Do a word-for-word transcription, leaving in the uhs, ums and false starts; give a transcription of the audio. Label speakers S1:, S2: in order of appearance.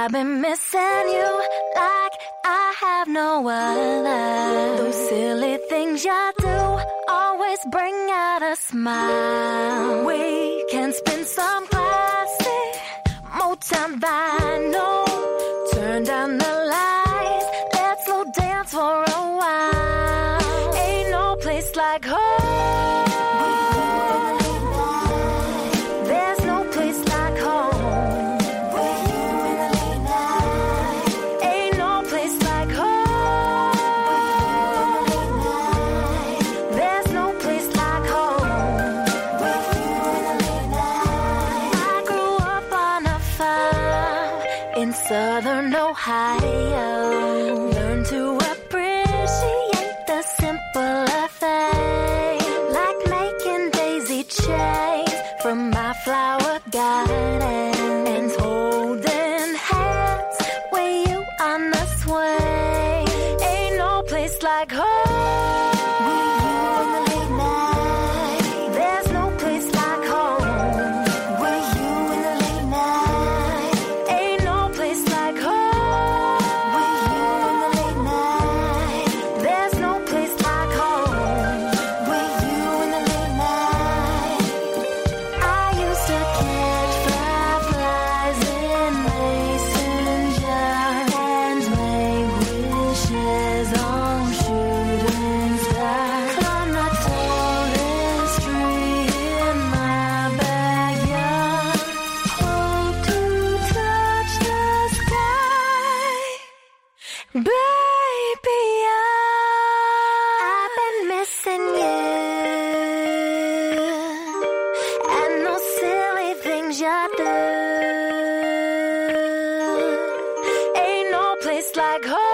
S1: I've been missing you like I have no other. Those silly things you do always bring out a smile. We can spin some classic Motown vinyl. Turn down the lights, let's slow dance for a while. Ain't no place like home. There's no place like home. Ain't no place like home. There's no place like home. I grew up on a farm in southern Ohio. Learned to appreciate the simpler things, like making daisy chains from my flower garden and holding hands with you on the swing. Ain't no place like home. There's no place like home. Ain't no place like home. There's no place like home. I used to catch fireflies in mason jars and make wishes on shooting stars. Climb the tallest tree in my backyard. Hope to touch the sky. Baby, I've been missing you and those silly things you do. Ain't no place like home.